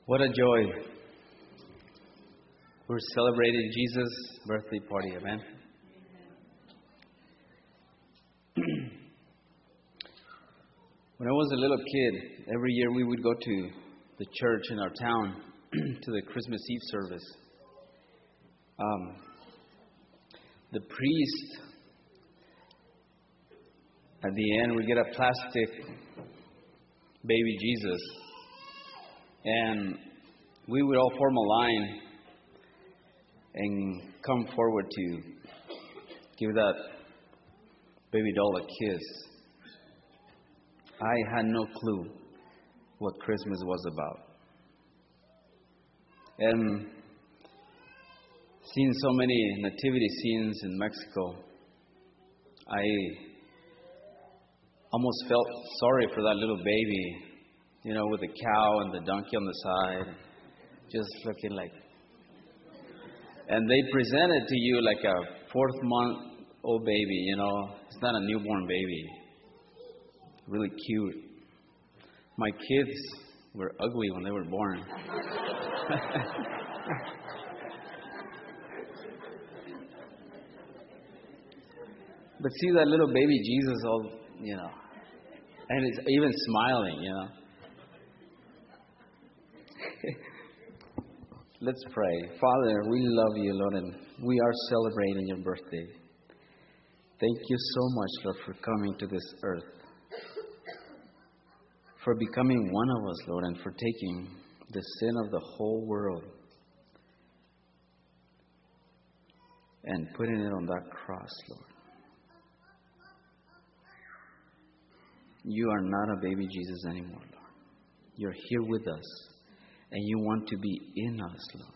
What a joy. We're celebrating Jesus' birthday party, amen? When I was a little kid, every year we would go to the church in our town to the Christmas Eve service. The priest, at the end, would get a plastic baby Jesus, and we would all form a line and come forward to give that baby doll a kiss. I had no clue what Christmas was about. And seeing so many nativity scenes in Mexico, I almost felt sorry for that little baby, with the cow and the donkey on the side, just looking like. And they present it to you like a 4-month-old baby, It's not a newborn baby. Really cute. My kids were ugly when they were born. But see that little baby Jesus, all, and it's even smiling, Let's pray. Father, we love you, Lord, and we are celebrating your birthday. Thank you so much, Lord, for coming to this earth, for becoming one of us, Lord, and for taking the sin of the whole world and putting it on that cross, Lord. You are not a baby Jesus anymore, Lord. You're here with us, and you want to be in us, Lord.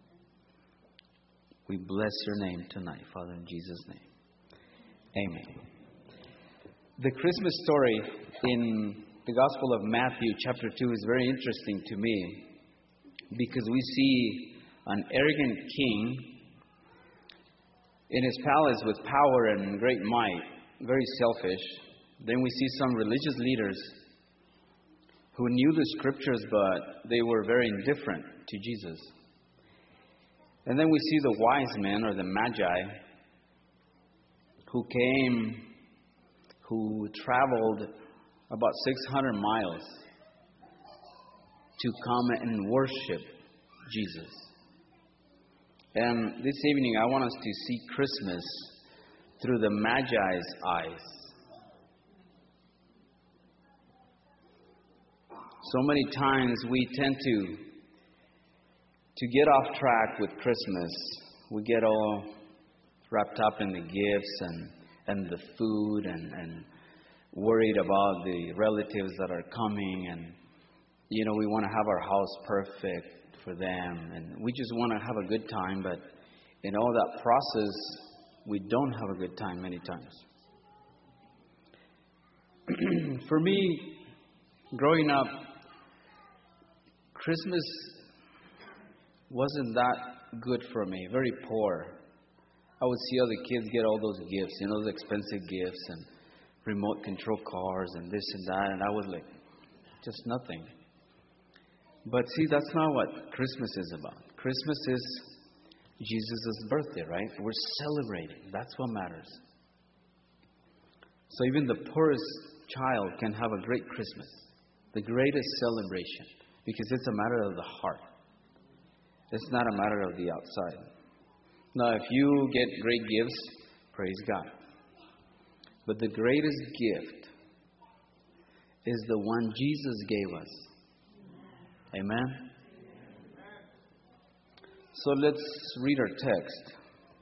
We bless your name tonight, Father, in Jesus' name. Amen. The Christmas story in the Gospel of Matthew, chapter 2, is very interesting to me because we see an arrogant king in his palace with power and great might, very selfish. Then we see some religious leaders who knew the scriptures, but they were very indifferent to Jesus. And then we see the wise men, or the magi, who traveled about 600 miles to come and worship Jesus. And this evening I want us to see Christmas through the Magi's eyes. So many times we tend to get off track with Christmas. We get all wrapped up in the gifts and the food and worried about the relatives that are coming, and we want to have our house perfect for them, and we just want to have a good time, but in all that process we don't have a good time many times. For me, growing up, Christmas wasn't that good for me, very poor. I would see other kids get all those gifts, those expensive gifts and remote control cars and this and that, and I was like, just nothing. But see, that's not what Christmas is about. Christmas is Jesus' birthday, right? We're celebrating. That's what matters. So even the poorest child can have a great Christmas, the greatest celebration, because it's a matter of the heart. It's not a matter of the outside. Now, if you get great gifts, praise God. But the greatest gift is the one Jesus gave us. Amen? So let's read our text.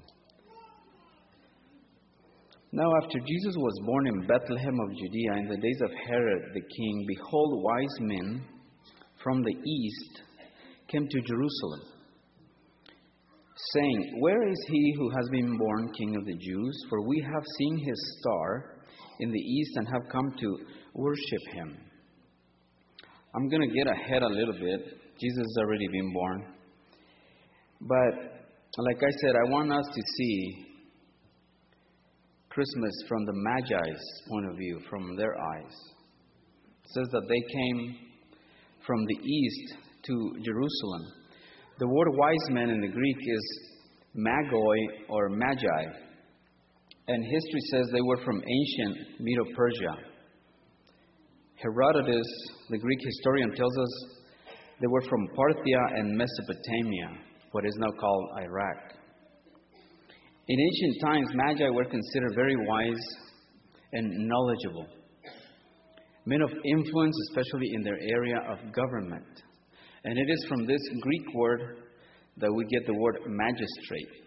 Now, after Jesus was born in Bethlehem of Judea in the days of Herod the king, behold, wise men from the east came to Jerusalem, saying, "Where is he who has been born King of the Jews? For we have seen his star in the east and have come to worship him." I'm going to get ahead a little bit. Jesus has already been born. But like I said, I want us to see Christmas from the Magi's point of view, from their eyes. It says that they came from the east to Jerusalem. The word wise men in the Greek is magoi or magi. And history says they were from ancient Medo-Persia. Herodotus, the Greek historian, tells us they were from Parthia and Mesopotamia, what is now called Iraq. In ancient times, magi were considered very wise and knowledgeable, men of influence, especially in their area of government. And it is from this Greek word that we get the word magistrate.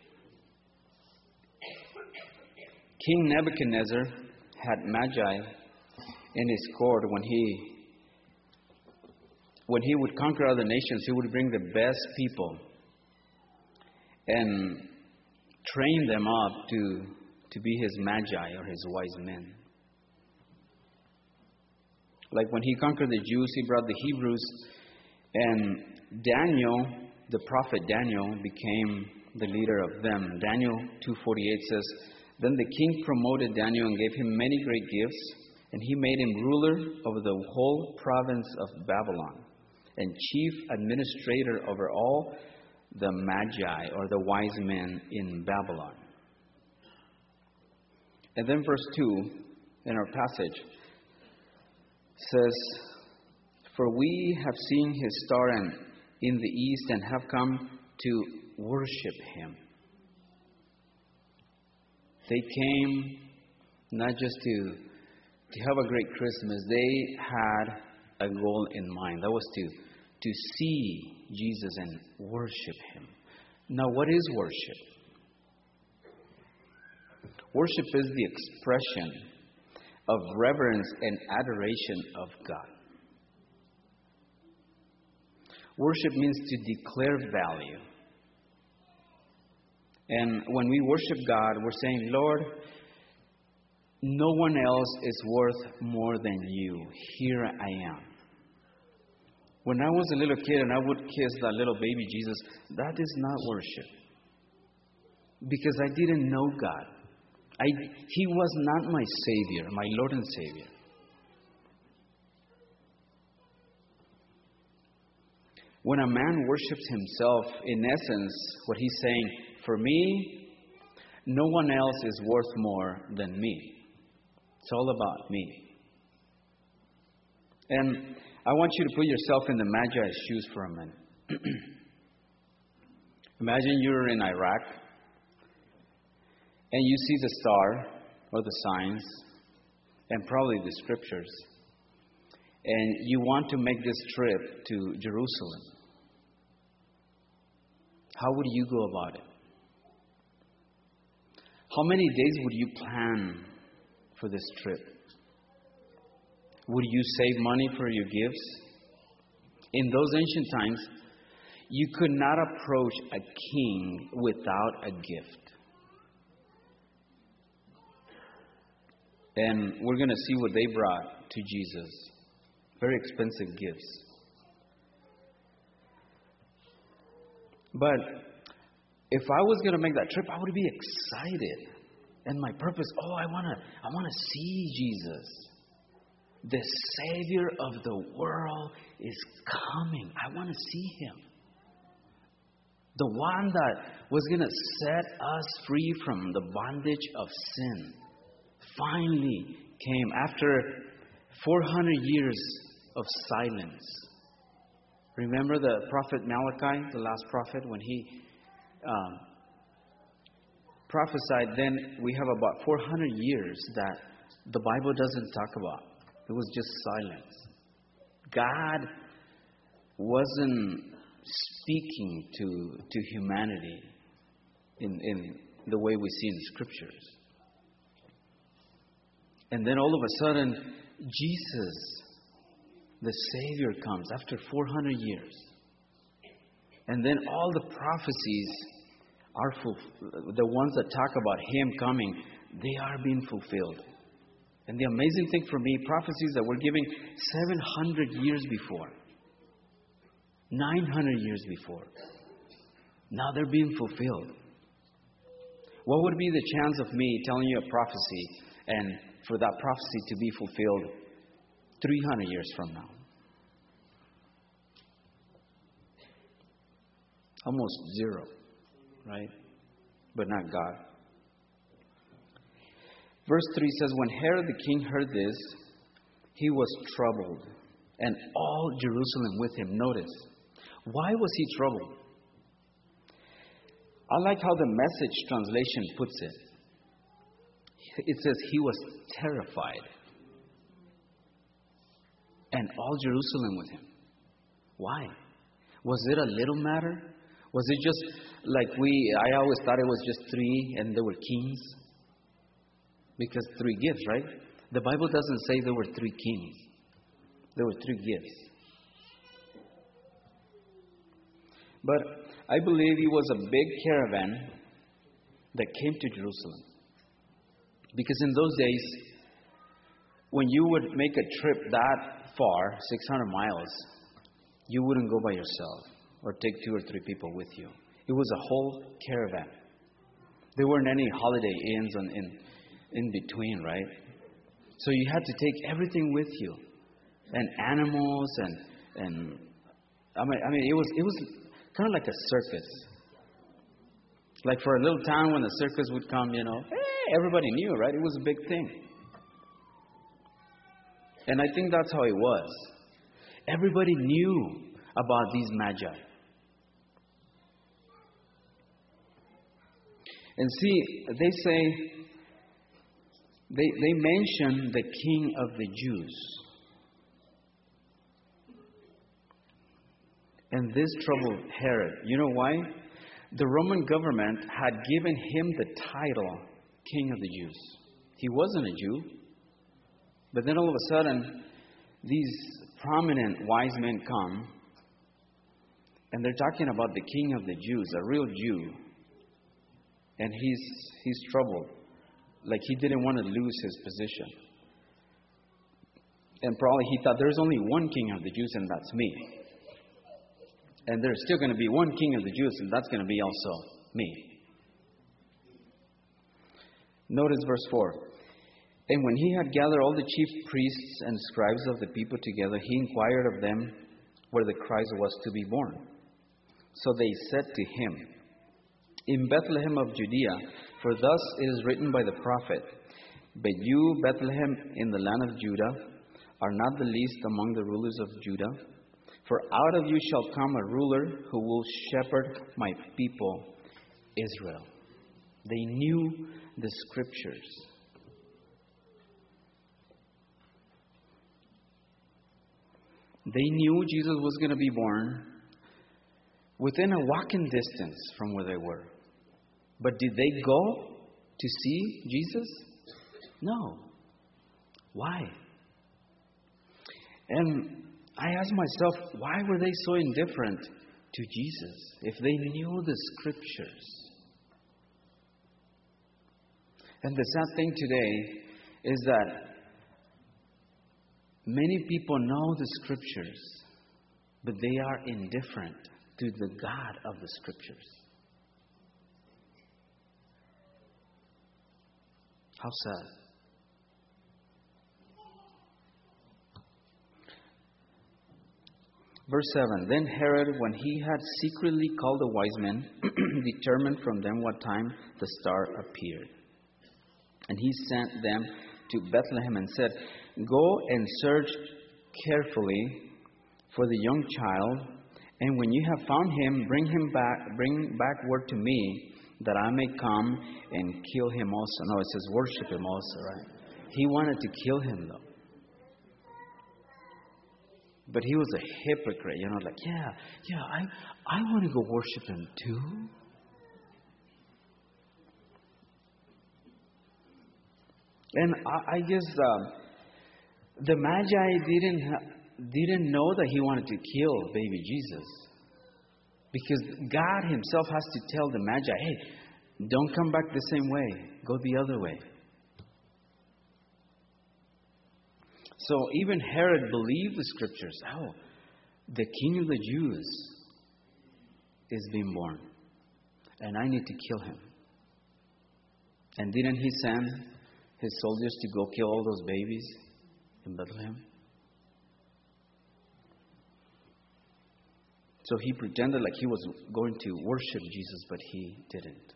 King Nebuchadnezzar had magi in his court. When he would conquer other nations, he would bring the best people and train them up to be his magi or his wise men. Like when he conquered the Jews, he brought the Hebrews, and Daniel, the prophet Daniel, became the leader of them. Daniel 2:48 says, "Then the king promoted Daniel and gave him many great gifts, and he made him ruler over the whole province of Babylon and chief administrator over all the magi or the wise men in Babylon." And then verse 2 in our passage says, "For we have seen his star in the east and have come to worship him." They came not just to have a great Christmas. They had a goal in mind. That was to see Jesus and worship him. Now, what is worship? Worship is the expression of reverence and adoration of God. Worship means to declare value. And when we worship God, we're saying, "Lord, no one else is worth more than you. Here I am." When I was a little kid and I would kiss that little baby Jesus, that is not worship. Because I didn't know God. He was not my Savior, my Lord and Savior. When a man worships himself, in essence, what he's saying, "For me, no one else is worth more than me. It's all about me." And I want you to put yourself in the Magi's shoes for a minute. Imagine you're in Iraq and you see the star or the signs and probably the scriptures, and you want to make this trip to Jerusalem. How would you go about it? How many days would you plan for this trip? Would you save money for your gifts? In those ancient times, you could not approach a king without a gift. And we're going to see what they brought to Jesus. Very expensive gifts. But if I was going to make that trip, I would be excited. And my purpose, I want to see Jesus. The Savior of the world is coming. I want to see him. The one that was going to set us free from the bondage of sin finally came after 400 years of silence. Remember the prophet Malachi, the last prophet, when he prophesied, then we have about 400 years that the Bible doesn't talk about. It was just silence. God wasn't speaking to humanity in the way we see in the scriptures. And then all of a sudden, Jesus, the Savior, comes after 400 years. And then all the prophecies are the ones that talk about him coming, they are being fulfilled. And the amazing thing for me, prophecies that were given 700 years before, 900 years before, now they're being fulfilled. What would be the chance of me telling you a prophecy and for that prophecy to be fulfilled 300 years from now? Almost zero, right? But not God. Verse 3 says, when Herod the king heard this, he was troubled, and all Jerusalem with him. Notice, why was he troubled? I like how the Message translation puts it. It says he was terrified, and all Jerusalem with him. Why? Was it a little matter? Was it just like I always thought it was just 3 and there were kings? Because 3 gifts, right? The Bible doesn't say there were 3 kings. There were 3 gifts. But I believe it was a big caravan that came to Jerusalem. Because in those days, when you would make a trip that far, 600 miles, you wouldn't go by yourself or take 2 or 3 people with you. It was a whole caravan. There weren't any holiday inns in between, right? So you had to take everything with you, and animals, and I mean it was kind of like a circus. Like for a little town, when the circus would come, hey, everybody knew, right? It was a big thing. And I think that's how it was. Everybody knew about these magi. And see, they say, they mention the King of the Jews. And this troubled Herod. You know why? The Roman government had given him the title King of the Jews. He wasn't a Jew. But then all of a sudden, these prominent wise men come, and they're talking about the King of the Jews, a real Jew. And he's troubled. Like he didn't want to lose his position. And probably he thought there's only one King of the Jews, and that's me. And there's still going to be one King of the Jews, and that's going to be also me. Notice verse 4. And when he had gathered all the chief priests and scribes of the people together, he inquired of them where the Christ was to be born. So they said to him, in Bethlehem of Judea, for thus it is written by the prophet, but you, Bethlehem, in the land of Judah, are not the least among the rulers of Judah. For out of you shall come a ruler who will shepherd my people, Israel. They knew the scriptures. They knew Jesus was going to be born within a walking distance from where they were. But did they go to see Jesus? No. Why? And I asked myself, why were they so indifferent to Jesus if they knew the scriptures? And the sad thing today is that many people know the scriptures, but they are indifferent to the God of the scriptures. How sad. Verse 7, then Herod, when he had secretly called the wise men, determined from them what time the star appeared. And he sent them to Bethlehem and said, go and search carefully for the young child, and when you have found him, bring back word to me, that I may come and kill him also. No, it says worship him also, right? He wanted to kill him, though. But he was a hypocrite, like, I want to go worship him too. And I guess the Magi didn't know that he wanted to kill baby Jesus. Because God himself has to tell the Magi, hey, don't come back the same way. Go the other way. So even Herod believed the scriptures. Oh, the King of the Jews is being born. And I need to kill him. And didn't he send his soldiers to go kill all those babies in Bethlehem? So he pretended like he was going to worship Jesus, but he didn't.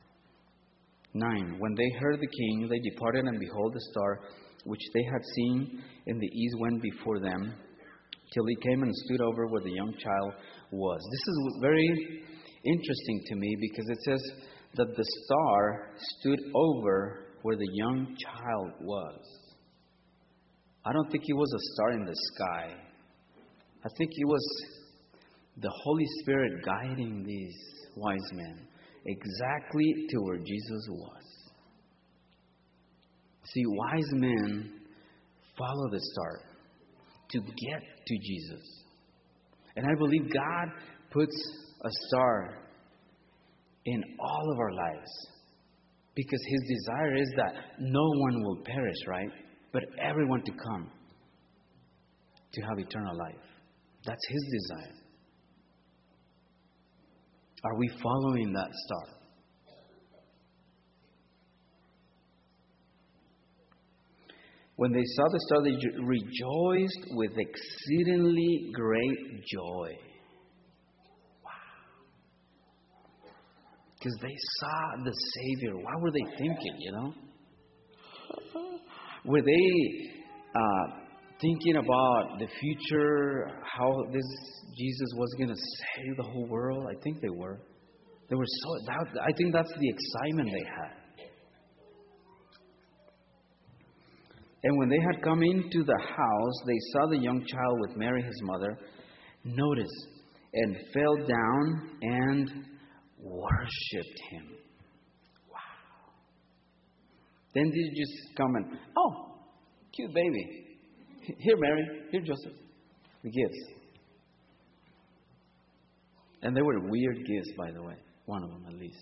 9. When they heard the king, they departed, and behold, the star which they had seen in the east went before them, till he came and stood over where the young child was. This is very interesting to me, because it says that the star stood over where the young child was. I don't think it was a star in the sky. I think it was the Holy Spirit guiding these wise men exactly to where Jesus was. See, wise men follow the star to get to Jesus. And I believe God puts a star in all of our lives, because His desire is that no one will perish, right? But everyone to come to have eternal life. That's His desire. Are we following that star? When they saw the star, they rejoiced with exceedingly great joy. Wow. Because they saw the Savior. What were they thinking, Were they thinking about the future, how this Jesus was going to save the whole world? I think they were. They were I think that's the excitement they had. And when they had come into the house, they saw the young child with Mary his mother. Notice, and fell down and worshipped Him. Wow. Then they just come and, oh, cute baby. Here, Mary. Here, Joseph. The gifts. And they were weird gifts, by the way. One of them, at least.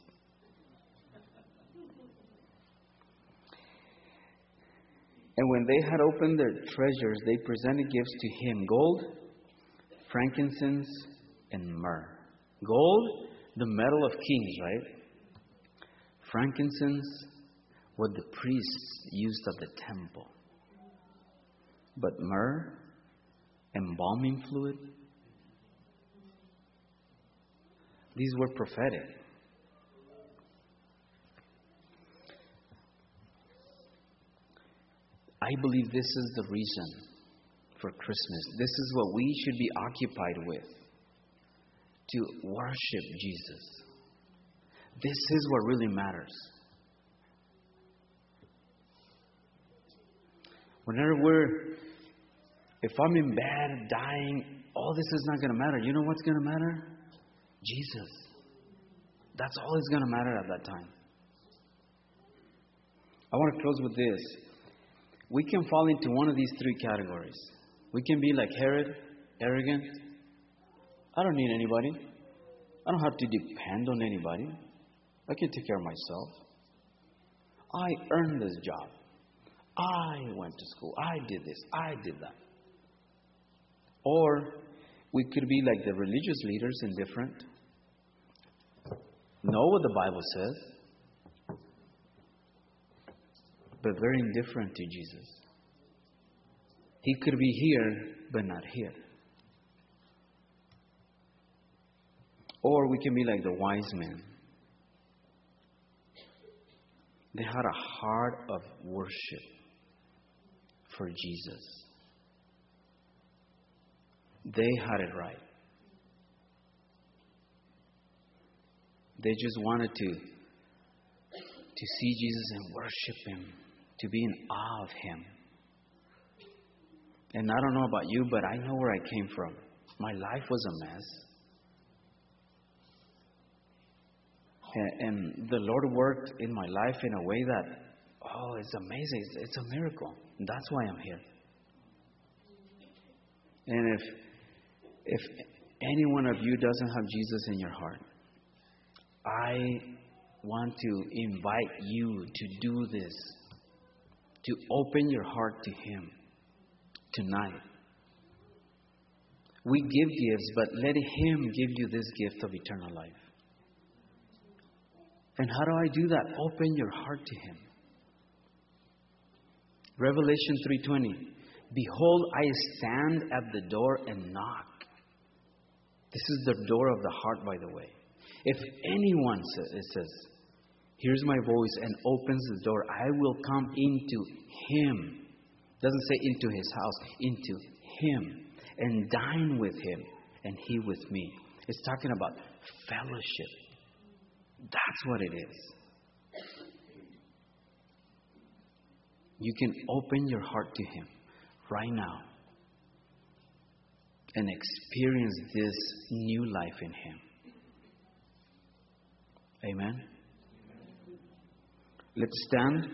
And when they had opened their treasures, they presented gifts to Him: gold, frankincense, and myrrh. Gold, the metal of kings, right? Frankincense, what the priests used at the temple. But myrrh, embalming fluid, these were prophetic. I believe this is the reason for Christmas. This is what we should be occupied with, to worship Jesus. This is what really matters. If I'm in bed, dying, all this is not going to matter. You know what's going to matter? Jesus. That's all that's going to matter at that time. I want to close with this. We can fall into one of these three categories. We can be like Herod, arrogant. I don't need anybody. I don't have to depend on anybody. I can take care of myself. I earned this job. I went to school. I did this. I did that. Or we could be like the religious leaders, indifferent. Know what the Bible says, but very indifferent to Jesus. He could be here, but not here. Or we can be like the wise men. They had a heart of worship for Jesus. They had it right. They just wanted to see Jesus and worship Him, to be in awe of Him. And I don't know about you, but I know where I came from. My life was a mess. And the Lord worked in my life in a way that, it's amazing. It's a miracle. That's why I'm here. And if any one of you doesn't have Jesus in your heart, I want to invite you to do this, to open your heart to Him tonight. We give gifts, but let Him give you this gift of eternal life. And how do I do that? Open your heart to Him. Revelation 3:20. Behold, I stand at the door and knock. This is the door of the heart, by the way. If anyone it says, hears my voice and opens the door, I will come into him. It doesn't say into his house, into him, and dine with him, and he with me. It's talking about fellowship. That's what it is. You can open your heart to him right now and experience this new life in him. Amen. Let's stand.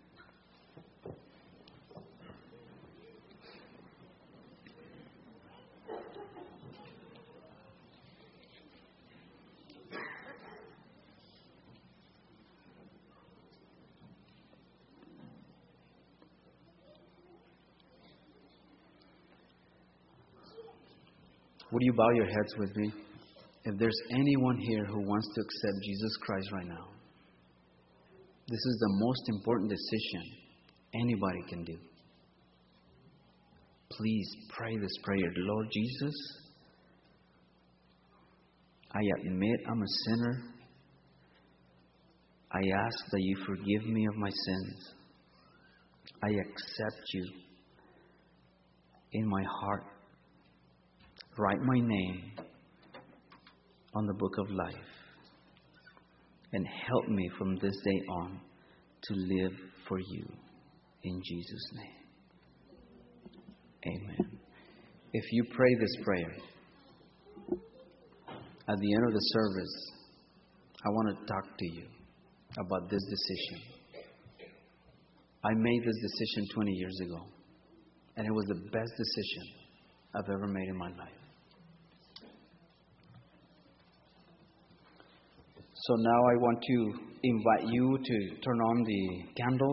Would you bow your heads with me? If there's anyone here who wants to accept Jesus Christ right now, this is the most important decision anybody can do. Please pray this prayer. Lord Jesus, I admit I'm a sinner. I ask that you forgive me of my sins. I accept you in my heart. Write my name on the book of life and help me from this day on to live for you. In Jesus' name. Amen. If you pray this prayer, at the end of the service, I want to talk to you about this decision. I made this decision 20 years ago, and it was the best decision I've ever made in my life. So now I want to invite you to turn on the candles.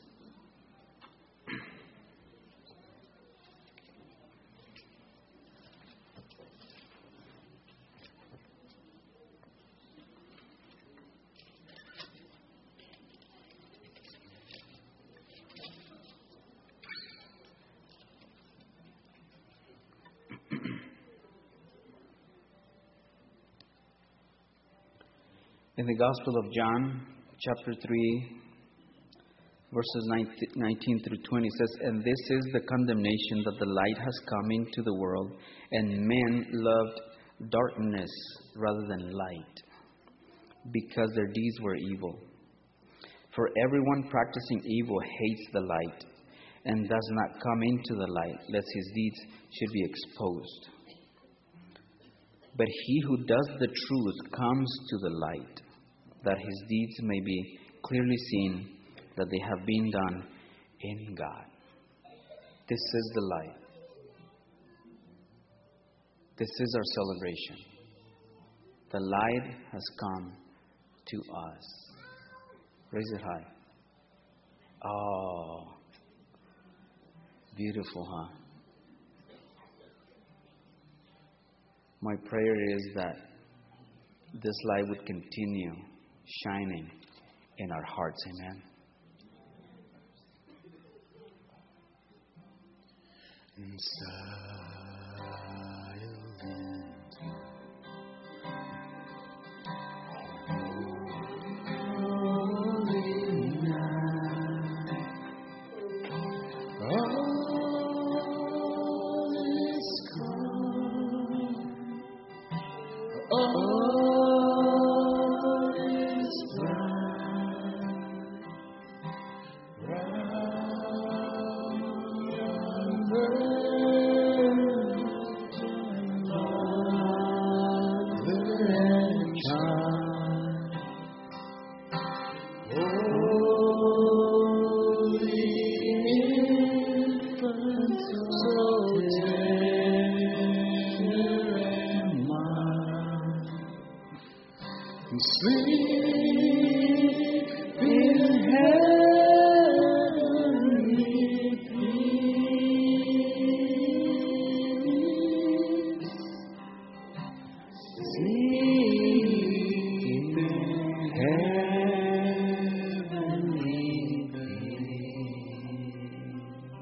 In the Gospel of John, chapter 3, verses 19 through 20 says, "And this is the condemnation, that the light has come into the world, and men loved darkness rather than light, because their deeds were evil. For everyone practicing evil hates the light, and does not come into the light, lest his deeds should be exposed. But he who does the truth comes to the light, that his deeds may be clearly seen, that they have been done in God." This is the light. This is our celebration. The light has come to us. Raise it high. Oh, beautiful, huh? My prayer is that this light would continue shining in our hearts. Amen.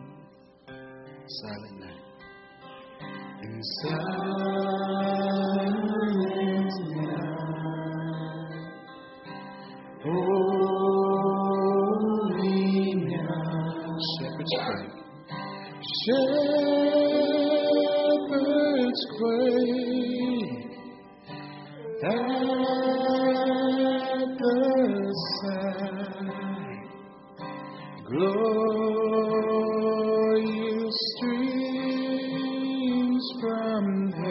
Silent night. Inside shepherds quake at the sight. Glorious streams from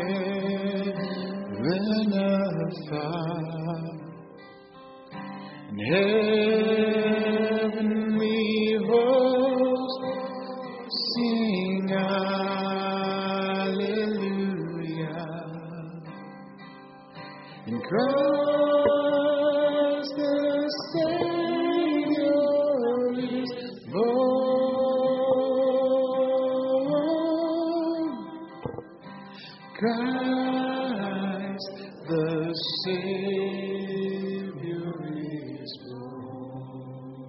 heaven afar, and heavenly hosts sing Alleluia. In Christ the Savior is born. Christ the Savior is born.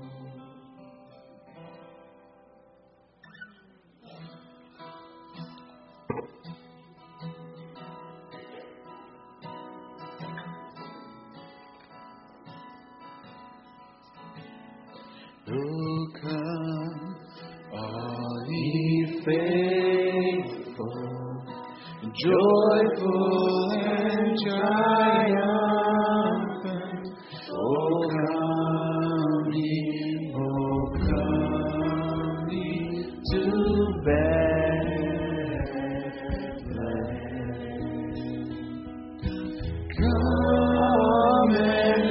Oh, come, all ye faithful, joyful and triumphant. Oh, come ye to Bethlehem. Come and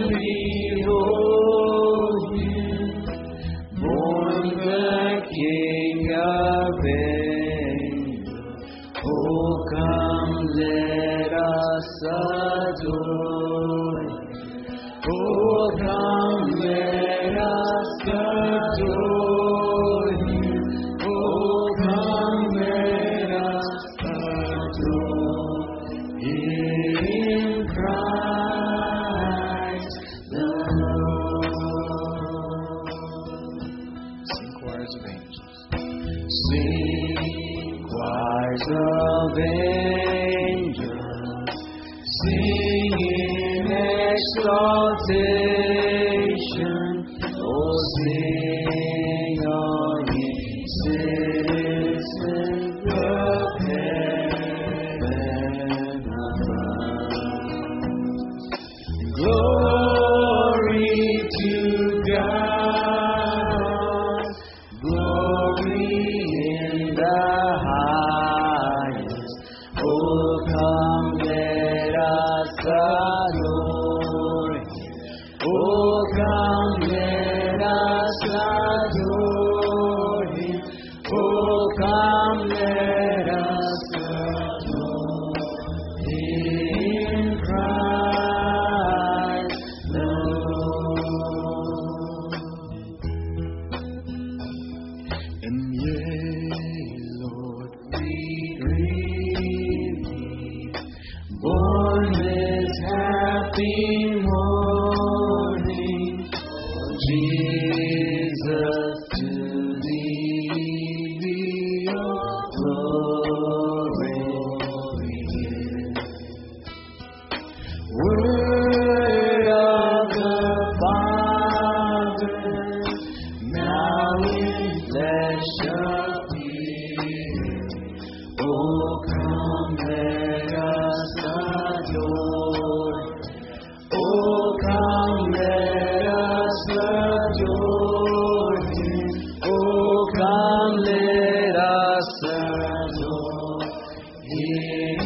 behold Him, born the King of angels. Oh, come, let us adore Him. Oh, come, let us adore Him. Oh, come, let us adore Him, Christ the Lord. Sing choirs of angels. Sing choirs of angels, sing in exaltation. Oh, sing all ye citizens of heaven above. Glory to God, glory in the highest. Oh, come, let us adore Him. Oh, come, let us adore Him. Oh, come, let us adore Him, Christ the Lord. And yea, Lord, we greet Thee, born this happy morning. Jesus, to Thee be all glory. Word of the Father, now in flesh appeared. Oh, come, let us adore. Oh, come, let us adore Him. Oh, come, let us adore Him,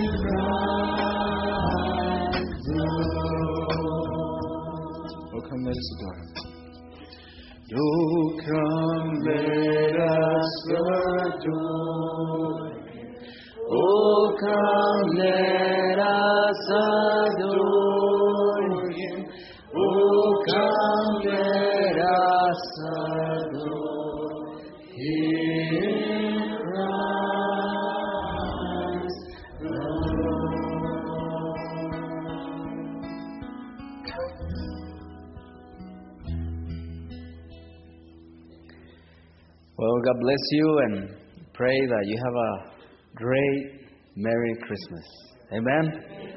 Christ the Lord. Oh, come, let us adore Him. Oh, come, let us adore Him. Oh, come, let us adore Him. Oh, come, let us adore Him, Christ the Lord. Well, God bless you, and pray that you have a great Merry Christmas. Amen?